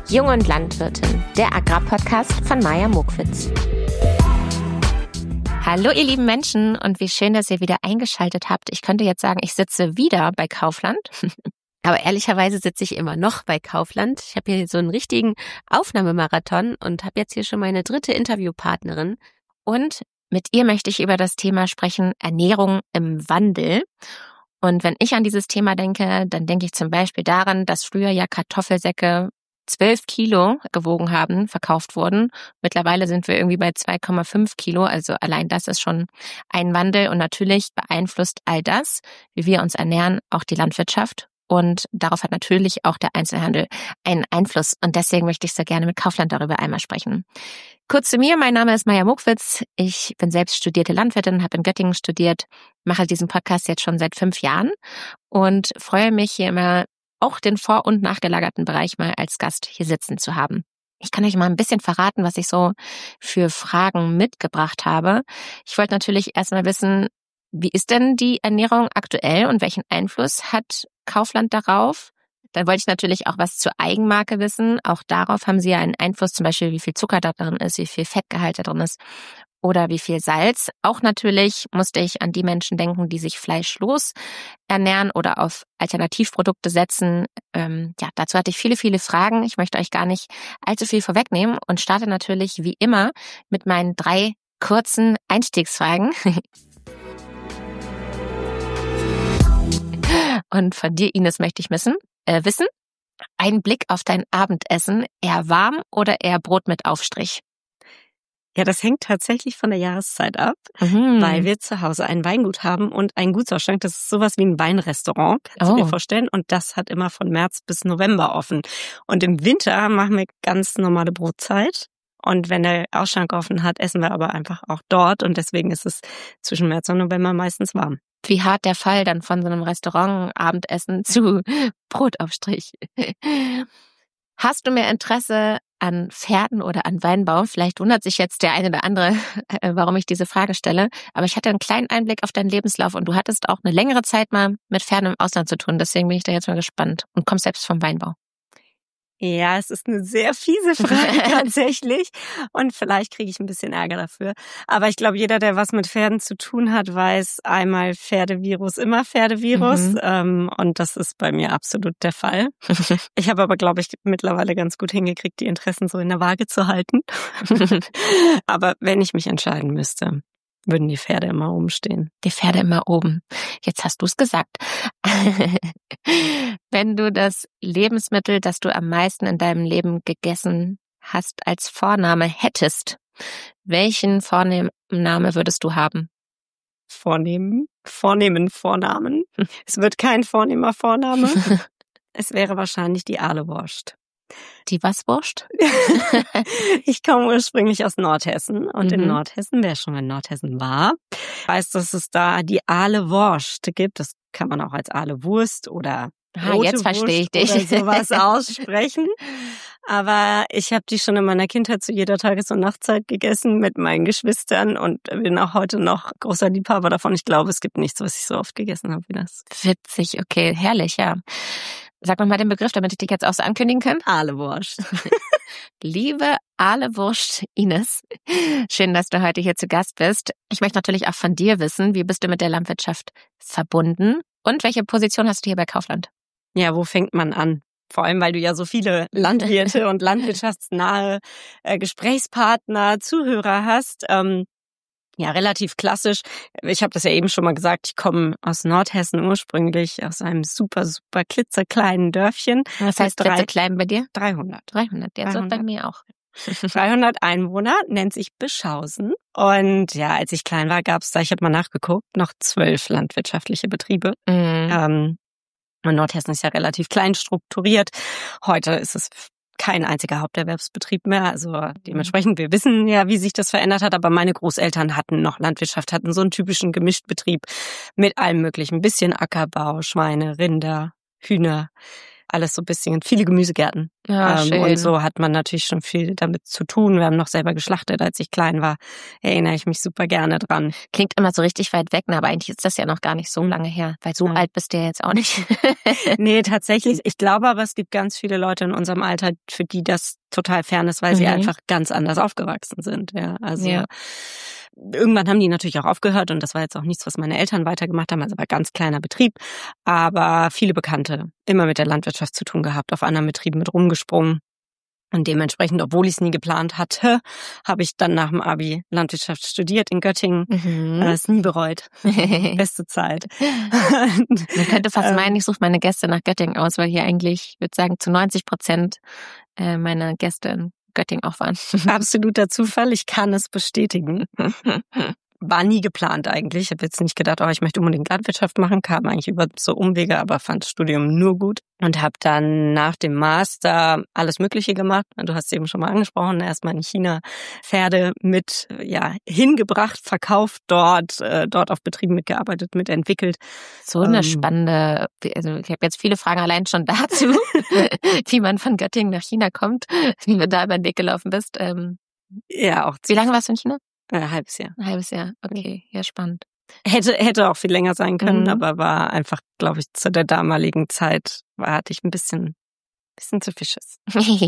Jung und Landwirtin, der Agrarpodcast von Maja Mokwitz. Hallo ihr lieben Menschen und wie schön, dass ihr wieder eingeschaltet habt. Ich könnte jetzt sagen, ich sitze wieder bei Kaufland, aber ehrlicherweise sitze ich immer noch bei Kaufland. Ich habe hier so einen richtigen Aufnahmemarathon und habe jetzt hier schon meine 3. Interviewpartnerin. Und mit ihr möchte ich über das Thema sprechen, Ernährung im Wandel. Und wenn ich an dieses Thema denke, dann denke ich zum Beispiel daran, dass früher ja Kartoffelsäcke 12 Kilo gewogen haben, verkauft wurden. Mittlerweile sind wir irgendwie bei 2,5 Kilo, also allein das ist schon ein Wandel. Und natürlich beeinflusst all das, wie wir uns ernähren, auch die Landwirtschaft. Und darauf hat natürlich auch der Einzelhandel einen Einfluss. Und deswegen möchte ich sehr gerne mit Kaufland darüber einmal sprechen. Kurz zu mir, mein Name ist Maja Mokwitz. Ich bin selbst studierte Landwirtin, habe in Göttingen studiert, mache diesen Podcast jetzt schon seit 5 Jahren und freue mich hier immer auch den vor- und nachgelagerten Bereich mal als Gast hier sitzen zu haben. Ich kann euch mal ein bisschen verraten, was ich so für Fragen mitgebracht habe. Ich wollte natürlich erstmal wissen, wie ist denn die Ernährung aktuell und welchen Einfluss hat Kaufland darauf? Dann wollte ich natürlich auch was zur Eigenmarke wissen. Auch darauf haben sie ja einen Einfluss, zum Beispiel wie viel Zucker da drin ist, wie viel Fettgehalt da drin ist oder wie viel Salz. Auch natürlich musste ich an die Menschen denken, die sich fleischlos ernähren oder auf Alternativprodukte setzen. Dazu hatte ich viele Fragen. Ich möchte euch gar nicht allzu viel vorwegnehmen und starte natürlich wie immer mit meinen 3 kurzen Einstiegsfragen. Und von dir, Ines, möchte ich wissen, ein Blick auf dein Abendessen, eher warm oder eher Brot mit Aufstrich? Ja, das hängt tatsächlich von der Jahreszeit ab, weil wir zu Hause ein Weingut haben und ein Gutsausschank. Das ist sowas wie ein Weinrestaurant, kannst du dir vorstellen. Und das hat immer von März bis November offen. Und im Winter machen wir ganz normale Brotzeit. Und wenn der Ausschank offen hat, essen wir aber einfach auch dort. Und deswegen ist es zwischen März und November meistens warm. Wie hart der Fall dann von so einem Restaurant-Abendessen zu Brotaufstrich. Hast du mehr Interesse an Pferden oder an Weinbau? Vielleicht wundert sich jetzt der eine oder andere, warum ich diese Frage stelle. Aber ich hatte einen kleinen Einblick auf deinen Lebenslauf und du hattest auch eine längere Zeit mal mit Pferden im Ausland zu tun. Deswegen bin ich da jetzt mal gespannt und kommst selbst vom Weinbau. Ja, es ist eine sehr fiese Frage tatsächlich und vielleicht kriege ich ein bisschen Ärger dafür. Aber ich glaube, jeder, der was mit Pferden zu tun hat, weiß, einmal Pferdevirus, immer Pferdevirus. Und das ist bei mir absolut der Fall. Ich habe aber, glaube ich, mittlerweile ganz gut hingekriegt, die Interessen so in der Waage zu halten. Aber wenn ich mich entscheiden müsste, würden die Pferde immer oben stehen. Die Pferde immer oben. Jetzt hast du es gesagt. Wenn du das Lebensmittel, das du am meisten in deinem Leben gegessen hast, als Vorname hättest, welchen Vorname würdest du haben? Vornehmen Vornamen. Es wird kein vornehmer Vorname. Es wäre wahrscheinlich die Ahlewurst. Die was Wurst? Ich komme ursprünglich aus Nordhessen und in Nordhessen, wer schon mal in Nordhessen war, weiß, dass es da die Ahlewurst gibt. Das kann man auch als Ahlewurst oder rote jetzt verstehe ich dich. Oder sowas aussprechen. Aber ich habe die schon in meiner Kindheit zu jeder Tages- und Nachtzeit gegessen mit meinen Geschwistern und bin auch heute noch großer Liebhaber davon. Ich glaube, es gibt nichts, was ich so oft gegessen habe wie das. Witzig, okay, herrlich, ja. Sag noch mal den Begriff, damit ich dich jetzt auch so ankündigen kann. Ahlewurst. Liebe Ahlewurst Ines, schön, dass du heute hier zu Gast bist. Ich möchte natürlich auch von dir wissen, wie bist du mit der Landwirtschaft verbunden und welche Position hast du hier bei Kaufland? Ja, wo fängt man an? Vor allem, weil du ja so viele Landwirte und landwirtschaftsnahe Gesprächspartner, Zuhörer hast. Ja, relativ klassisch. Ich habe das ja eben schon mal gesagt, ich komme aus Nordhessen ursprünglich, aus einem super klitzekleinen Dörfchen. Was heißt klitzeklein bei dir? 300. 300, ja, so bei mir auch. 300 Einwohner, nennt sich Bischhausen. Und ja, als ich klein war, gab es da, ich habe mal nachgeguckt, noch 12 landwirtschaftliche Betriebe. Und Nordhessen ist ja relativ klein strukturiert. Heute ist es kein einziger Haupterwerbsbetrieb mehr. Also dementsprechend, wir wissen ja, wie sich das verändert hat. Aber meine Großeltern hatten noch Landwirtschaft, hatten so einen typischen Gemischtbetrieb mit allem möglichen. Ein bisschen Ackerbau, Schweine, Rinder, Hühner, alles so ein bisschen, viele Gemüsegärten. Ja, schön. Und so hat man natürlich schon viel damit zu tun. Wir haben noch selber geschlachtet, als ich klein war. Erinnere ich mich super gerne dran. Klingt immer so richtig weit weg, aber eigentlich ist das ja noch gar nicht so lange her, weil so alt bist du ja jetzt auch nicht. Nee, tatsächlich. Ich glaube aber, es gibt ganz viele Leute in unserem Alter, für die das total fern ist, weil sie einfach ganz anders aufgewachsen sind. Ja, also irgendwann haben die natürlich auch aufgehört und das war jetzt auch nichts, was meine Eltern weitergemacht haben, also war ganz kleiner Betrieb, aber viele Bekannte, immer mit der Landwirtschaft zu tun gehabt, auf anderen Betrieben mit rumgesprungen. Und dementsprechend, obwohl ich es nie geplant hatte, habe ich dann nach dem Abi Landwirtschaft studiert in Göttingen. Es nie bereut. Beste Zeit. Man könnte fast meinen, ich suche meine Gäste nach Göttingen aus, weil hier eigentlich, ich würde sagen, zu 90% meine Gäste in Göttingen auch waren. Absoluter Zufall, ich kann es bestätigen. War nie geplant eigentlich. Ich habe jetzt nicht gedacht, ich möchte unbedingt Landwirtschaft machen, kam eigentlich über so Umwege, aber fand das Studium nur gut und habe dann nach dem Master alles Mögliche gemacht. Du hast es eben schon mal angesprochen, erstmal in China Pferde mit hingebracht, verkauft dort auf Betrieben mitgearbeitet, mitentwickelt. So eine spannende, also ich habe jetzt viele Fragen allein schon dazu, wie man von Göttingen nach China kommt, wie du da über den Weg gelaufen bist. Ja, auch. Wie lange warst du in China? Ein halbes Jahr. Ein halbes Jahr, okay, ja, spannend. Hätte auch viel länger sein können, aber war einfach, glaube ich, zu der damaligen Zeit hatte ich ein bisschen zu viel Schiss.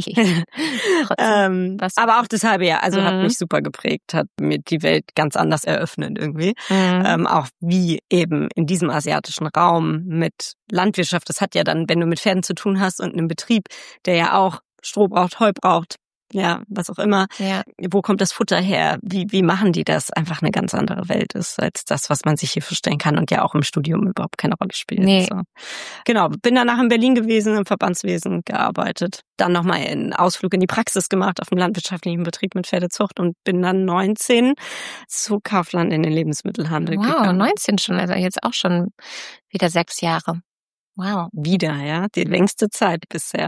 Aber auch das halbe Jahr, also hat mich super geprägt, hat mir die Welt ganz anders eröffnet irgendwie. Auch wie eben in diesem asiatischen Raum mit Landwirtschaft, das hat ja dann, wenn du mit Pferden zu tun hast und einem Betrieb, der ja auch Stroh braucht, Heu braucht, ja, was auch immer. Ja. Wo kommt das Futter her? Wie machen die das? Einfach eine ganz andere Welt ist als das, was man sich hier vorstellen kann und ja auch im Studium überhaupt keine Rolle spielt. Nee. So. Genau, bin danach in Berlin gewesen, im Verbandswesen gearbeitet. Dann nochmal einen Ausflug in die Praxis gemacht auf einem landwirtschaftlichen Betrieb mit Pferdezucht und bin dann 19 zu Kaufland in den Lebensmittelhandel gegangen. Wow, 19 schon, also jetzt auch schon wieder 6 Jahre. Wow. Wieder, ja, die längste Zeit bisher.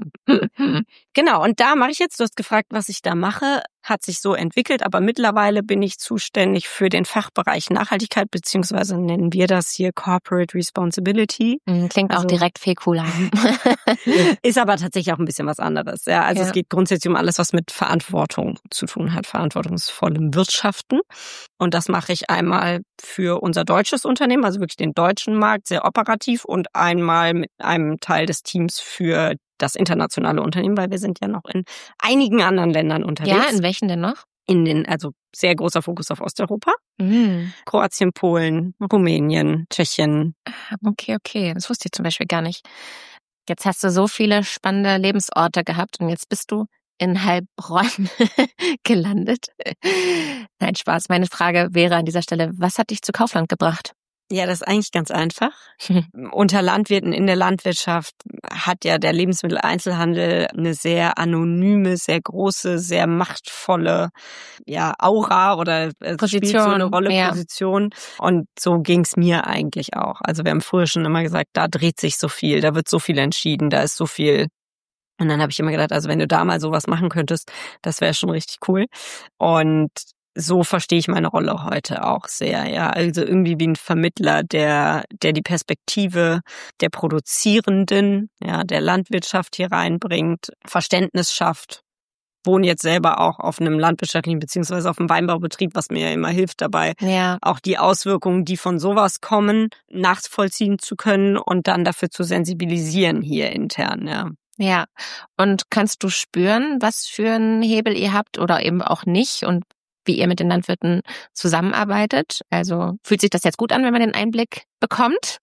Genau, und da mache ich jetzt, du hast gefragt, was ich da mache, hat sich so entwickelt, aber mittlerweile bin ich zuständig für den Fachbereich Nachhaltigkeit, beziehungsweise nennen wir das hier Corporate Responsibility. Klingt auch direkt viel cooler. Ist aber tatsächlich auch ein bisschen was anderes. Ja, also es geht grundsätzlich um alles, was mit Verantwortung zu tun hat, verantwortungsvollem Wirtschaften. Und das mache ich einmal für unser deutsches Unternehmen, also wirklich den deutschen Markt, sehr operativ und einmal mit einem Teil des Teams für das internationale Unternehmen, weil wir sind ja noch in einigen anderen Ländern unterwegs. Ja, in welchen denn noch? Also sehr großer Fokus auf Osteuropa. Kroatien, Polen, Rumänien, Tschechien. Okay. Das wusste ich zum Beispiel gar nicht. Jetzt hast du so viele spannende Lebensorte gehabt und jetzt bist du in Heilbronn gelandet. Nein, Spaß. Meine Frage wäre an dieser Stelle, was hat dich zu Kaufland gebracht? Ja, das ist eigentlich ganz einfach. Unter Landwirten in der Landwirtschaft hat ja der Lebensmitteleinzelhandel eine sehr anonyme, sehr große, sehr machtvolle Aura oder Position, spielt so eine Rolle, Position. Und so ging's mir eigentlich auch. Also wir haben früher schon immer gesagt, da dreht sich so viel, da wird so viel entschieden, da ist so viel. Und dann habe ich immer gedacht, also wenn du da mal sowas machen könntest, das wäre schon richtig cool. Und so verstehe ich meine Rolle heute auch sehr, ja. Also irgendwie wie ein Vermittler, der die Perspektive der Produzierenden, der Landwirtschaft hier reinbringt, Verständnis schafft. Wohne jetzt selber auch auf einem landwirtschaftlichen beziehungsweise auf einem Weinbaubetrieb, was mir ja immer hilft dabei, auch die Auswirkungen, die von sowas kommen, nachvollziehen zu können und dann dafür zu sensibilisieren hier intern, ja. Ja, und kannst du spüren, was für einen Hebel ihr habt oder eben auch nicht und wie ihr mit den Landwirten zusammenarbeitet? Also fühlt sich das jetzt gut an, wenn man den Einblick bekommt?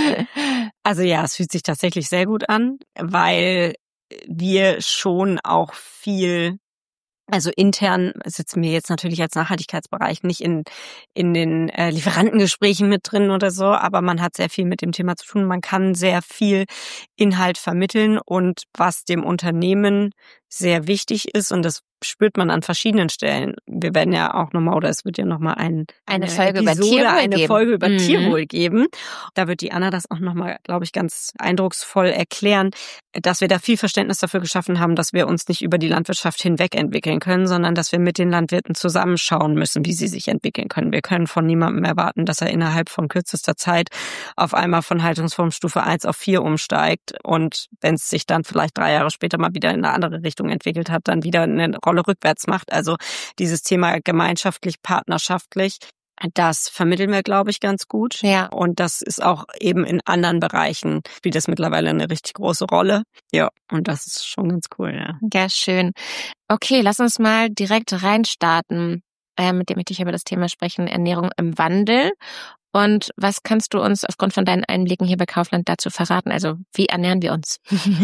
Also ja, es fühlt sich tatsächlich sehr gut an, weil wir schon auch viel, also intern sitzen wir jetzt natürlich als Nachhaltigkeitsbereich nicht in den Lieferantengesprächen mit drin oder so, aber man hat sehr viel mit dem Thema zu tun. Man kann sehr viel Inhalt vermitteln und was dem Unternehmen sehr wichtig ist und das spürt man an verschiedenen Stellen. Wir werden ja auch nochmal, oder es wird ja nochmal eine Folge über Tierwohl geben. Folge über Tierwohl geben. Da wird die Anna das auch nochmal, glaube ich, ganz eindrucksvoll erklären, dass wir da viel Verständnis dafür geschaffen haben, dass wir uns nicht über die Landwirtschaft hinweg entwickeln können, sondern dass wir mit den Landwirten zusammenschauen müssen, wie sie sich entwickeln können. Wir können von niemandem erwarten, dass er innerhalb von kürzester Zeit auf einmal von Haltungsform Stufe 1 auf 4 umsteigt und wenn es sich dann vielleicht 3 Jahre später mal wieder in eine andere Richtung entwickelt hat, dann wieder eine Rolle rückwärts macht. Also dieses Thema gemeinschaftlich, partnerschaftlich, das vermitteln wir, glaube ich, ganz gut. Ja. Und das ist auch eben in anderen Bereichen, spielt das mittlerweile eine richtig große Rolle. Ja, und das ist schon ganz cool, ja. Ja, schön. Okay, lass uns mal direkt reinstarten, mit dem ich über das Thema sprechen, Ernährung im Wandel. Und was kannst du uns aufgrund von deinen Einblicken hier bei Kaufland dazu verraten? Also wie ernähren wir uns?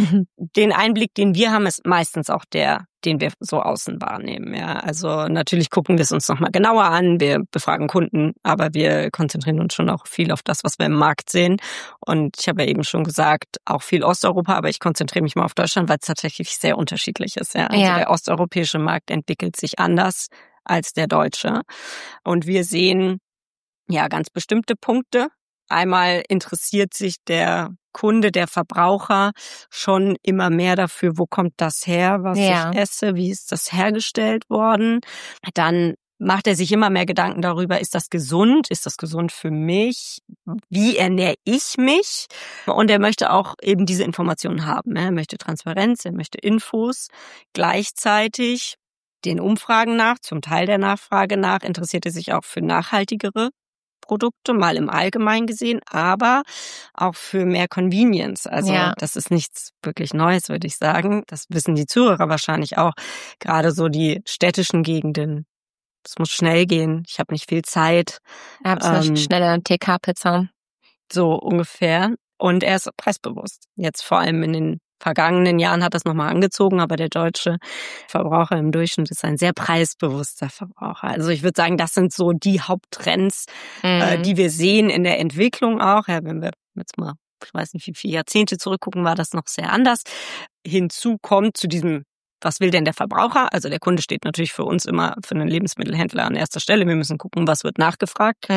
Den Einblick, den wir haben, ist meistens auch der, den wir so außen wahrnehmen. Ja, also natürlich gucken wir es uns nochmal genauer an. Wir befragen Kunden, aber wir konzentrieren uns schon auch viel auf das, was wir im Markt sehen. Und ich habe ja eben schon gesagt, auch viel Osteuropa, aber ich konzentriere mich mal auf Deutschland, weil es tatsächlich sehr unterschiedlich ist. Ja, also der osteuropäische Markt entwickelt sich anders als der deutsche. Und wir sehen ja ganz bestimmte Punkte. Einmal interessiert sich der Kunde, der Verbraucher schon immer mehr dafür, wo kommt das her, was ich esse, wie ist das hergestellt worden. Dann macht er sich immer mehr Gedanken darüber, ist das gesund für mich, wie ernähre ich mich? Und er möchte auch eben diese Informationen haben. Er möchte Transparenz, er möchte Infos. Gleichzeitig den Umfragen nach, zum Teil der Nachfrage nach, interessiert er sich auch für nachhaltigere Produkte, mal im Allgemeinen gesehen, aber auch für mehr Convenience. Also das ist nichts wirklich Neues, würde ich sagen. Das wissen die Zuhörer wahrscheinlich auch. Gerade so die städtischen Gegenden. Es muss schnell gehen. Ich habe nicht viel Zeit. Ja, schnelle TK-Pizza. So ungefähr. Und er ist preisbewusst. Jetzt vor allem in den vergangenen Jahren hat das nochmal angezogen, aber der deutsche Verbraucher im Durchschnitt ist ein sehr preisbewusster Verbraucher. Also ich würde sagen, das sind so die Haupttrends, die wir sehen in der Entwicklung auch. Ja, wenn wir jetzt mal, ich weiß nicht, wie viele Jahrzehnte zurückgucken, war das noch sehr anders. Hinzu kommt zu diesem, was will denn der Verbraucher? Also der Kunde steht natürlich für uns immer, für einen Lebensmittelhändler an erster Stelle. Wir müssen gucken, was wird nachgefragt.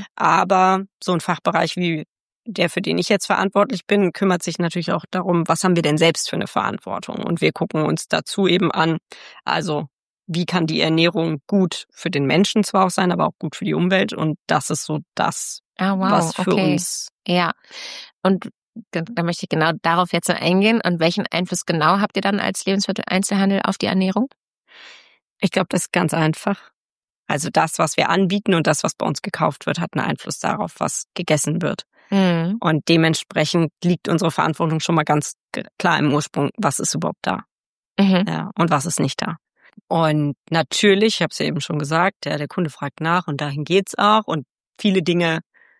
Aber so ein Fachbereich wie der, für den ich jetzt verantwortlich bin, kümmert sich natürlich auch darum, was haben wir denn selbst für eine Verantwortung? Und wir gucken uns dazu eben an, also wie kann die Ernährung gut für den Menschen zwar auch sein, aber auch gut für die Umwelt. Und das ist so das, was für uns... Ja, und da möchte ich genau darauf jetzt eingehen. Und welchen Einfluss genau habt ihr dann als Lebensmitteleinzelhandel auf die Ernährung? Ich glaube, das ist ganz einfach. Also das, was wir anbieten und das, was bei uns gekauft wird, hat einen Einfluss darauf, was gegessen wird. Und dementsprechend liegt unsere Verantwortung schon mal ganz klar im Ursprung, was ist überhaupt da ja, und was ist nicht da. Und natürlich, ich habe es ja eben schon gesagt, der Kunde fragt nach und dahin geht's auch. Und viele Dinge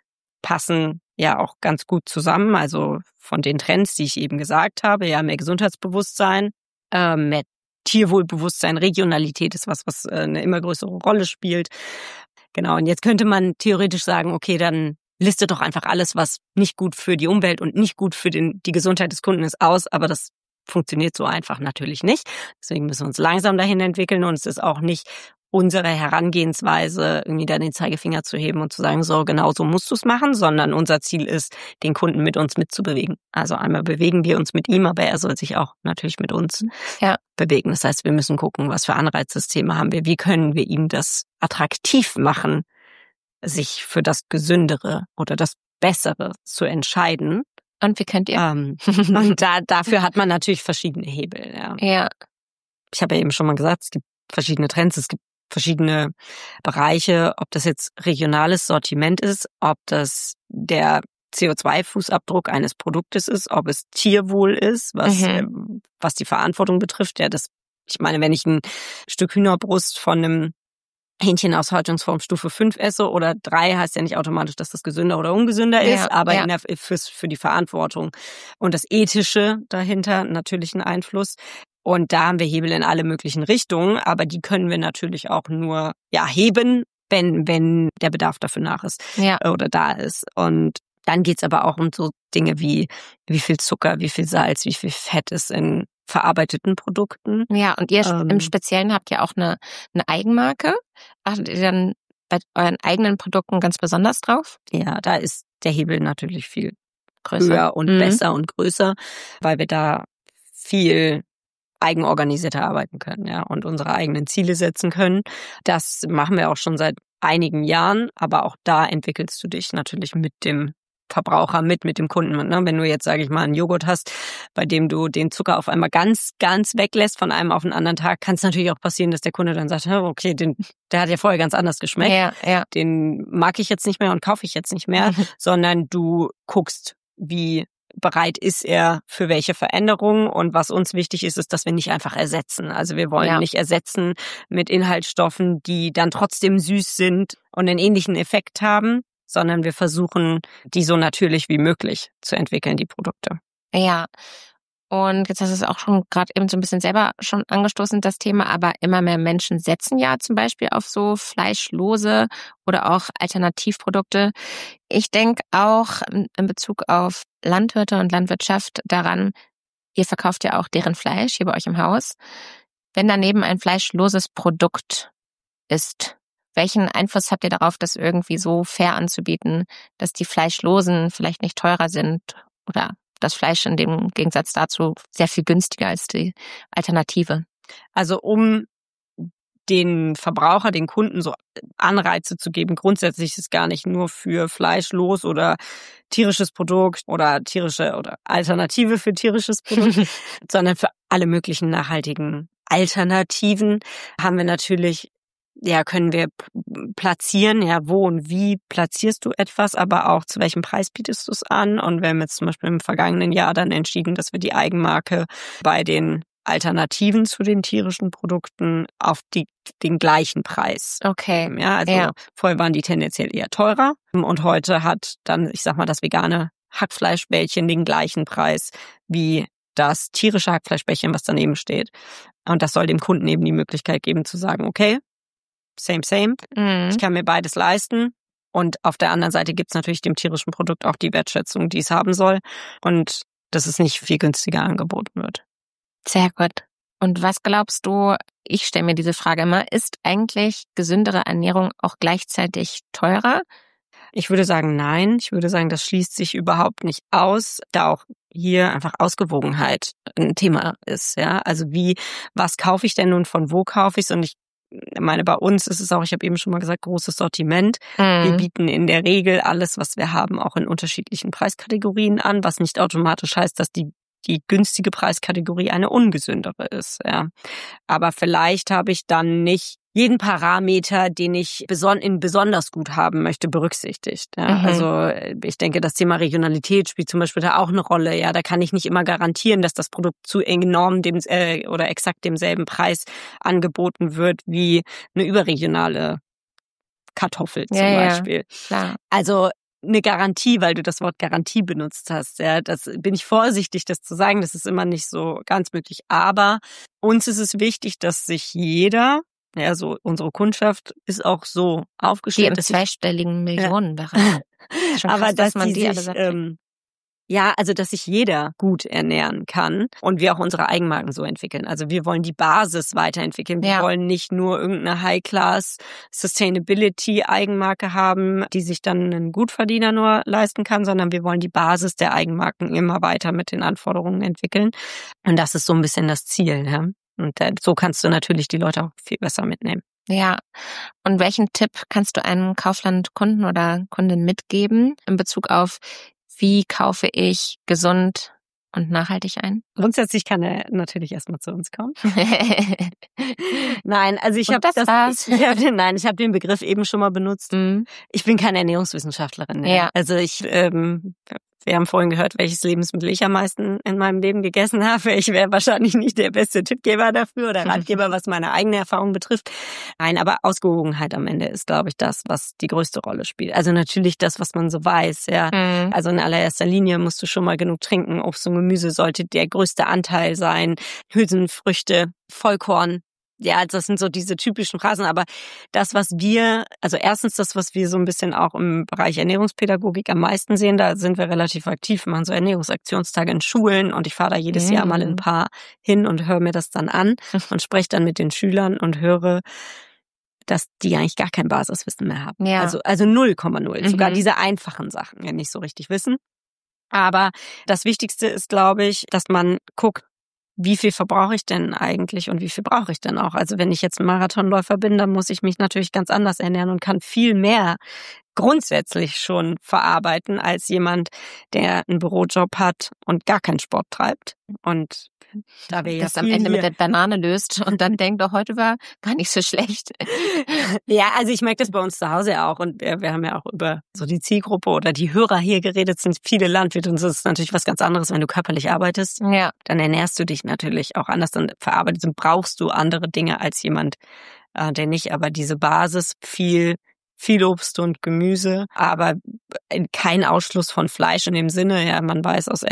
passen ja auch ganz gut zusammen. Also von den Trends, die ich eben gesagt habe, ja, mehr Gesundheitsbewusstsein, mehr Tierwohlbewusstsein, Regionalität ist was eine immer größere Rolle spielt. Genau, und jetzt könnte man theoretisch sagen, okay, dann liste doch einfach alles, was nicht gut für die Umwelt und nicht gut für die Gesundheit des Kunden ist, aus. Aber das funktioniert so einfach natürlich nicht. Deswegen müssen wir uns langsam dahin entwickeln. Und es ist auch nicht unsere Herangehensweise, irgendwie da den Zeigefinger zu heben und zu sagen, so genau so musst du es machen, sondern unser Ziel ist, den Kunden mit uns mitzubewegen. Also einmal bewegen wir uns mit ihm, aber er soll sich auch natürlich mit uns bewegen. Das heißt, wir müssen gucken, was für Anreizsysteme haben wir, wie können wir ihm das attraktiv machen, sich für das Gesündere oder das Bessere zu entscheiden. Und wie könnt ihr? Und dafür hat man natürlich verschiedene Hebel. Ja. Ich habe ja eben schon mal gesagt, es gibt verschiedene Trends, es gibt verschiedene Bereiche, ob das jetzt regionales Sortiment ist, ob das der CO2-Fußabdruck eines Produktes ist, ob es Tierwohl ist, was die Verantwortung betrifft. Ja, ich meine, wenn ich ein Stück Hühnerbrust von einem Hähnchen aus Haltungsform Stufe 5 esse oder 3, heißt ja nicht automatisch, dass das gesünder oder ungesünder ist, aber für die Verantwortung und das Ethische dahinter natürlich einen Einfluss. Und da haben wir Hebel in alle möglichen Richtungen, aber die können wir natürlich auch nur heben, wenn der Bedarf dafür nach ist oder da ist. Und dann geht's aber auch um so Dinge wie viel Zucker, wie viel Salz, wie viel Fett ist in verarbeiteten Produkten. Ja, und ihr im Speziellen habt ja auch eine Eigenmarke. Achtet ihr dann bei euren eigenen Produkten ganz besonders drauf? Ja, da ist der Hebel natürlich viel höher und besser und größer, weil wir da viel eigenorganisierter arbeiten können, ja, und unsere eigenen Ziele setzen können. Das machen wir auch schon seit einigen Jahren, aber auch da entwickelst du dich natürlich mit dem Verbraucher, mit dem Kunden. Ne? Wenn du jetzt, sage ich mal, einen Joghurt hast, bei dem du den Zucker auf einmal ganz, ganz weglässt von einem auf den anderen Tag, kann es natürlich auch passieren, dass der Kunde dann sagt, okay, der hat ja vorher ganz anders geschmeckt, den mag ich jetzt nicht mehr und kaufe ich jetzt nicht mehr, sondern du guckst, wie bereit ist er für welche Veränderungen, und was uns wichtig ist, ist, dass wir nicht einfach ersetzen. Also wir wollen nicht ersetzen mit Inhaltsstoffen, die dann trotzdem süß sind und einen ähnlichen Effekt haben, sondern wir versuchen, die so natürlich wie möglich zu entwickeln, die Produkte. Ja, und jetzt hast du es auch schon gerade eben so ein bisschen selber schon angestoßen, das Thema, aber immer mehr Menschen setzen ja zum Beispiel auf so fleischlose oder auch Alternativprodukte. Ich denke auch in Bezug auf Landwirte und Landwirtschaft daran, ihr verkauft ja auch deren Fleisch hier bei euch im Haus. Wenn daneben ein fleischloses Produkt ist, welchen Einfluss habt ihr darauf, das irgendwie so fair anzubieten, dass die Fleischlosen vielleicht nicht teurer sind oder das Fleisch in dem Gegensatz dazu sehr viel günstiger als die Alternative? Also um den Verbraucher, den Kunden so Anreize zu geben, grundsätzlich ist es gar nicht nur für fleischlos oder tierisches Produkt oder tierische oder Alternative für tierisches Produkt, sondern für alle möglichen nachhaltigen Alternativen haben wir natürlich, können wir platzieren, wo und wie platzierst du etwas, aber auch zu welchem Preis bietest du es an. Und wir haben jetzt zum Beispiel im vergangenen Jahr dann entschieden, dass wir die Eigenmarke bei den Alternativen zu den tierischen Produkten auf den gleichen Preis. Okay. Vorher waren die tendenziell eher teurer und heute hat dann, ich sag mal, das vegane Hackfleischbällchen den gleichen Preis wie das tierische Hackfleischbällchen, was daneben steht. Und das soll dem Kunden eben die Möglichkeit geben zu sagen, okay, same. Ich kann mir beides leisten. Und auf der anderen Seite gibt's natürlich dem tierischen Produkt auch die Wertschätzung, die es haben soll. Und dass es nicht viel günstiger angeboten wird. Sehr gut. Und was glaubst du, ich stelle mir diese Frage immer, ist eigentlich gesündere Ernährung auch gleichzeitig teurer? Ich würde sagen, nein. Ich würde sagen, das schließt sich überhaupt nicht aus, da auch hier einfach Ausgewogenheit ein Thema ist. Ja, also was kaufe ich denn und von wo kaufe ich es? Und ich meine, bei uns ist es auch, ich habe eben schon mal gesagt, großes Sortiment. Wir bieten in der Regel alles, was wir haben, auch in unterschiedlichen Preiskategorien an, was nicht automatisch heißt, dass die günstige Preiskategorie eine ungesündere ist. Ja. Aber vielleicht habe ich dann nicht jeden Parameter, den ich besonders gut haben möchte, berücksichtigt. Ja. Also ich denke, das Thema Regionalität spielt zum Beispiel da auch eine Rolle. Ja, da kann ich nicht immer garantieren, dass das Produkt zu enorm oder exakt demselben Preis angeboten wird wie eine überregionale Kartoffel zum Beispiel. Klar. Also eine Garantie, weil du das Wort Garantie benutzt hast. Ja, das bin ich vorsichtig, das zu sagen. Das ist immer nicht so ganz möglich. Aber uns ist es wichtig, dass sich jeder, so unsere Kundschaft ist auch so aufgestellt, die im zweistelligen Millionenbereich. Aber dass man die alle sagt. Also dass sich jeder gut ernähren kann und wir auch unsere Eigenmarken so entwickeln. Also wir wollen die Basis weiterentwickeln. Wir wollen nicht nur irgendeine High-Class Sustainability Eigenmarke haben, die sich dann ein Gutverdiener nur leisten kann, sondern wir wollen die Basis der Eigenmarken immer weiter mit den Anforderungen entwickeln. Und das ist so ein bisschen das Ziel. Ja? Und so kannst du natürlich die Leute auch viel besser mitnehmen. Ja. Und welchen Tipp kannst du einem Kaufland-Kunden oder Kundin mitgeben in Bezug auf, wie kaufe ich gesund und nachhaltig ein? Grundsätzlich kann er natürlich erstmal zu uns kommen. Nein, also ich habe ich habe den Begriff eben schon mal benutzt. Ich bin keine Ernährungswissenschaftlerin. Ja. Also wir haben vorhin gehört, welches Lebensmittel ich am meisten in meinem Leben gegessen habe. Ich wäre wahrscheinlich nicht der beste Tippgeber dafür oder Ratgeber, was meine eigene Erfahrung betrifft. Nein, aber Ausgewogenheit am Ende ist, glaube ich, das, was die größte Rolle spielt. Also natürlich das, was man so weiß. Ja. Also in allererster Linie musst du schon mal genug trinken. Obst und Gemüse sollte der größte Anteil sein. Hülsenfrüchte, Vollkorn. Ja, das sind so diese typischen Phrasen, aber das, was wir so ein bisschen auch im Bereich Ernährungspädagogik am meisten sehen, da sind wir relativ aktiv, wir machen so Ernährungsaktionstage in Schulen und ich fahre da jedes Jahr mal ein paar hin und höre mir das dann an und spreche dann mit den Schülern und höre, dass die eigentlich gar kein Basiswissen mehr haben. Ja. Also 0,0. Sogar diese einfachen Sachen ja nicht so richtig wissen. Aber das Wichtigste ist, glaube ich, dass man guckt, wie viel verbrauche ich denn eigentlich und wie viel brauche ich denn auch? Also wenn ich jetzt ein Marathonläufer bin, dann muss ich mich natürlich ganz anders ernähren und kann viel mehr grundsätzlich schon verarbeiten als jemand, der einen Bürojob hat und gar keinen Sport treibt. Und da wir das am Ende mit der Banane löst und dann denkt, doch, heute war gar nicht so schlecht. Ja, also ich merke das bei uns zu Hause ja auch und wir haben ja auch über so die Zielgruppe oder die Hörer hier geredet, sind viele Landwirte und so ist natürlich was ganz anderes, wenn du körperlich arbeitest. Ja. Dann ernährst du dich natürlich auch anders, dann verarbeitest und brauchst du andere Dinge als jemand, der nicht, aber diese Basis, viel Obst und Gemüse, aber kein Ausschluss von Fleisch in dem Sinne, ja, man weiß aus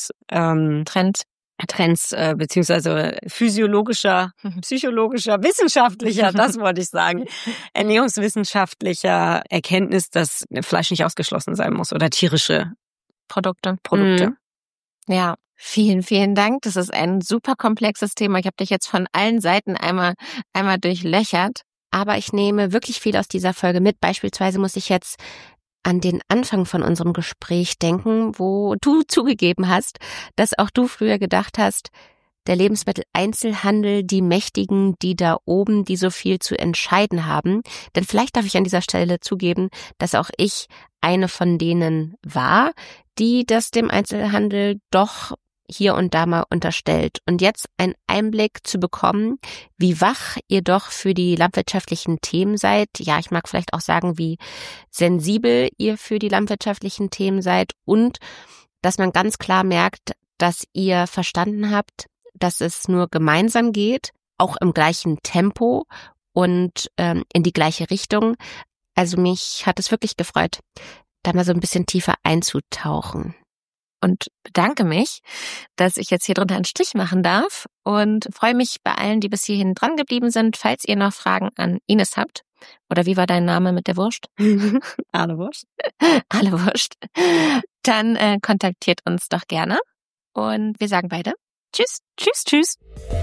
Trends beziehungsweise physiologischer, psychologischer, wissenschaftlicher, das wollte ich sagen, ernährungswissenschaftlicher Erkenntnis, dass Fleisch nicht ausgeschlossen sein muss oder tierische Produkte. Ja, vielen, vielen Dank. Das ist ein super komplexes Thema. Ich habe dich jetzt von allen Seiten einmal durchlöchert, aber ich nehme wirklich viel aus dieser Folge mit. Beispielsweise muss ich jetzt an den Anfang von unserem Gespräch denken, wo du zugegeben hast, dass auch du früher gedacht hast, der Lebensmitteleinzelhandel, die Mächtigen, die da oben, die so viel zu entscheiden haben. Denn vielleicht darf ich an dieser Stelle zugeben, dass auch ich eine von denen war, die das dem Einzelhandel doch hier und da mal unterstellt. Und jetzt einen Einblick zu bekommen, wie wach ihr doch für die landwirtschaftlichen Themen seid. Ja, ich mag vielleicht auch sagen, wie sensibel ihr für die landwirtschaftlichen Themen seid und dass man ganz klar merkt, dass ihr verstanden habt, dass es nur gemeinsam geht, auch im gleichen Tempo und in die gleiche Richtung. Also mich hat es wirklich gefreut, da mal so ein bisschen tiefer einzutauchen. Und bedanke mich, dass ich jetzt hier drunter einen Strich machen darf und freue mich bei allen, die bis hierhin dran geblieben sind. Falls ihr noch Fragen an Ines habt, oder wie war dein Name mit der Wurst? Alle Wurst. Alle Wurst. Dann kontaktiert uns doch gerne und wir sagen beide Tschüss, tschüss, tschüss.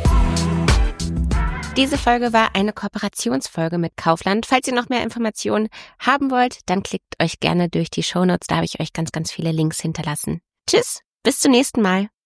Diese Folge war eine Kooperationsfolge mit Kaufland. Falls ihr noch mehr Informationen haben wollt, dann klickt euch gerne durch die Shownotes. Da habe ich euch ganz, ganz viele Links hinterlassen. Tschüss, bis zum nächsten Mal.